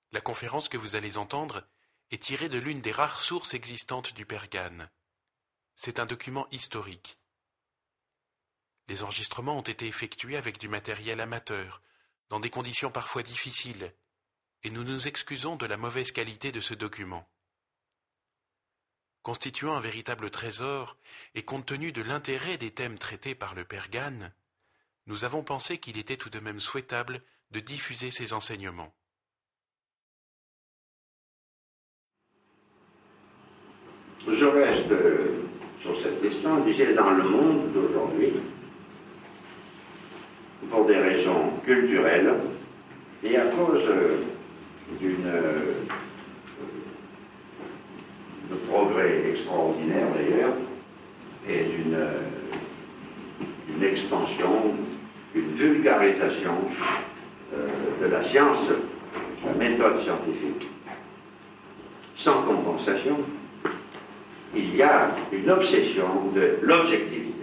La conférence que vous allez entendre est tirée de l'une des rares sources existantes du Père Gane. C'est un document historique. Les enregistrements ont été effectués avec du matériel amateur, dans des conditions parfois difficiles, et nous nous excusons de la mauvaise qualité de ce document. Constituant un véritable trésor, et compte tenu de l'intérêt des thèmes traités par le Père Gane, nous avons pensé qu'il était tout de même souhaitable de diffuser ces enseignements. Je reste sur cette question. Je disais, dans le monde d'aujourd'hui, pour des raisons culturelles et à cause de progrès extraordinaires d'ailleurs, et d'une expansion, d'une vulgarisation de la science, de la méthode scientifique, sans compensation, il y a une obsession de l'objectivité.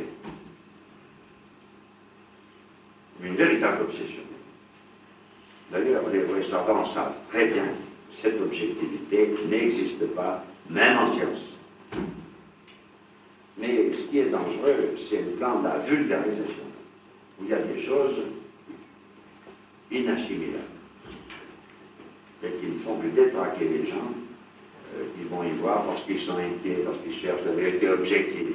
Une véritable obsession. D'ailleurs, les vrais savants savent très bien que cette objectivité n'existe pas, même en science. Mais ce qui est dangereux, c'est le plan de la vulgarisation, où il y a des choses inassimilables, et qui ne font que détraquer les gens. Ils vont y voir parce qu'ils sont inquiets, parce qu'ils cherchent la vérité objective.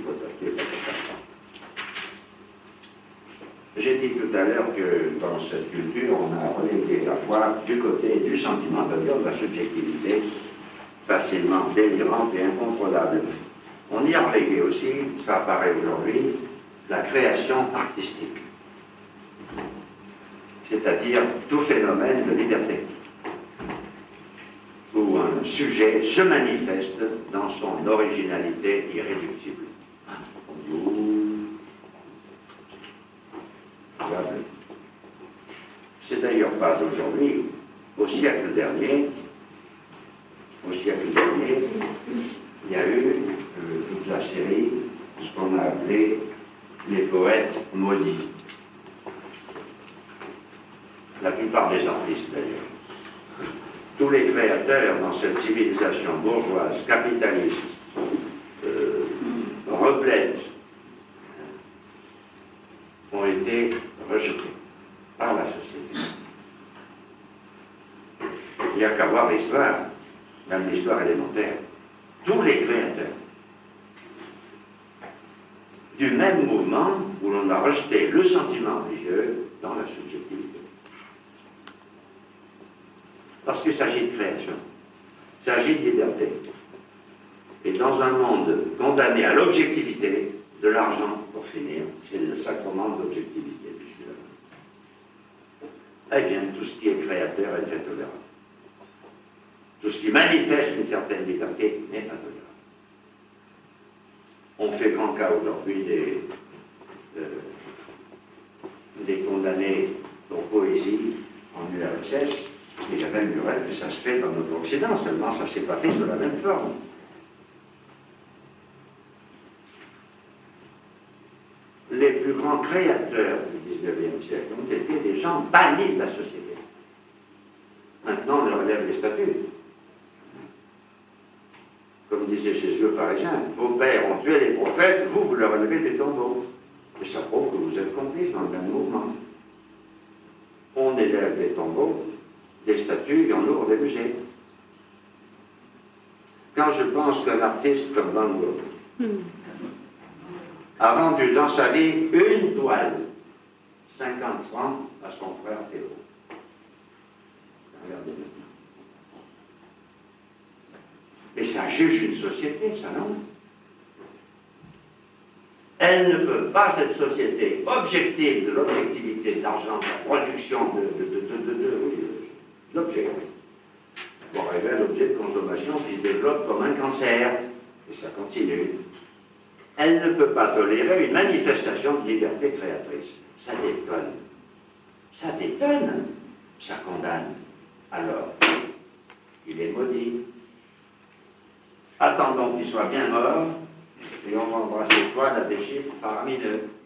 J'ai dit tout à l'heure que dans cette culture, on a relégué la foi du côté du sentiment, c'est-à-dire de la subjectivité, facilement délirante et incontrôlable. On y a relégué aussi, ça apparaît aujourd'hui, la création artistique, c'est-à-dire tout phénomène de liberté, où un sujet se manifeste dans son originalité irréductible. C'est d'ailleurs pas aujourd'hui, au siècle dernier, il y a eu toute la série, ce qu'on a appelé les poètes maudits. La plupart des artistes d'ailleurs. Tous les créateurs dans cette civilisation bourgeoise, capitaliste, replète, ont été rejetés par la société. Il n'y a qu'à voir l'histoire, même l'histoire élémentaire. Tous les créateurs du même mouvement où l'on a rejeté le sentiment religieux dans la subjectivité. Parce qu'il s'agit de création, il s'agit de liberté. Et dans un monde condamné à l'objectivité, de l'argent, pour finir, c'est le sacrement de l'objectivité. Eh bien, tout ce qui est créateur est intolérable. Tout ce qui manifeste une certaine liberté n'est pas tolérable. On fait grand cas aujourd'hui des condamnés pour poésie en URSS. Il y a même du rêve que ça se fait dans notre Occident, seulement ça ne s'est pas fait sous la même forme. Les plus grands créateurs du XIXe siècle ont été des gens bannis de la société. Maintenant, on leur relève les statuts. Comme disait Jésus aux pharisiens, vos pères ont tué les prophètes, vous leur relevez des tombeaux. Et ça prouve que vous êtes complices dans le même mouvement. On élève des tombeaux, des statues et on ouvre des musées. Quand je pense qu'un artiste comme Van Gogh a vendu dans sa vie une toile, 50 francs à son frère Théo. Regardez maintenant. Et ça juge une société, ça non? Elle ne peut pas, cette société objective de l'objectivité de l'argent, de la production de l'objet. On révèle l'objet de consommation qui se développe comme un cancer, et ça continue. Elle ne peut pas tolérer une manifestation de liberté créatrice. Ça détonne. Ça détonne. Ça condamne. Alors, il est maudit. Attendons qu'il soit bien mort, et on vendra ses toiles à des chiffres faramineux.